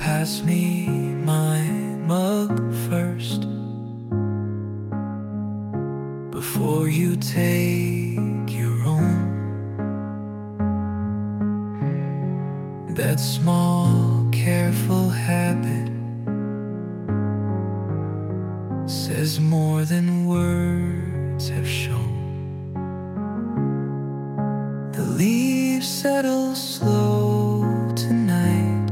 pass me my mug first before you take your own. That small, careful habit says more than words have shown. The leaves settle slow tonight,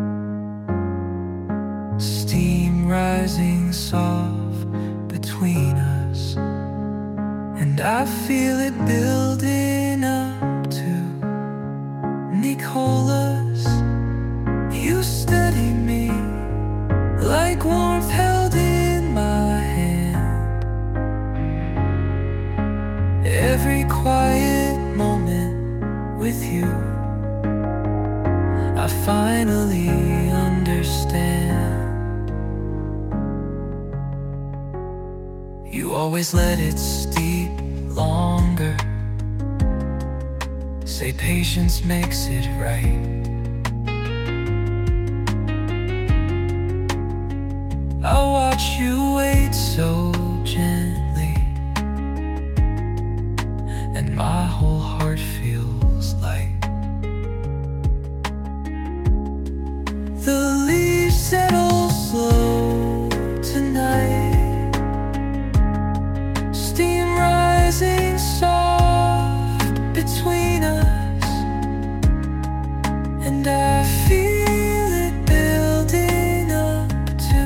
steam rising soft between us, and I feel it building up to Nicholas. You steady me like warmth held in my hand. Every quiet moment with you, I finally understand. You always let it steep longer, say patience makes it right. I watch you wait so gently, and my whole heart feels light. The leaves settle slow tonight, steam rising soft between us, and I feel it building up to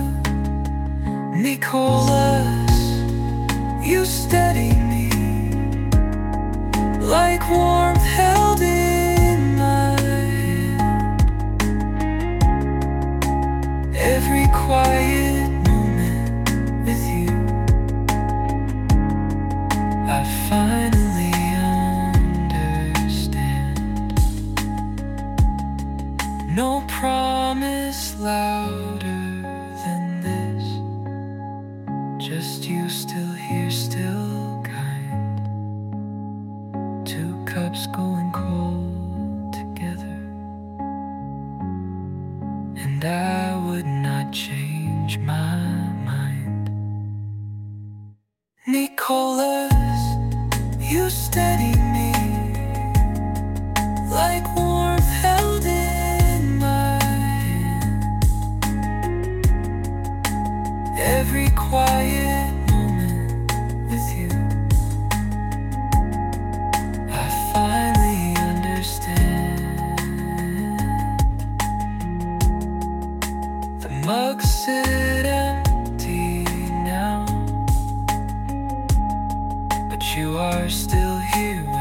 Nicholas. You steady me like warmth held in my hand. Every quiet moment with you, I finally understand. No promise louder than this, just you still here, still kind. Two cups going cold together, and I would not change my mind. Nicholas, you steady me like warmth held in my hand. Every quiet moment with you, I finally understand. The mugs sit empty now, but you are still here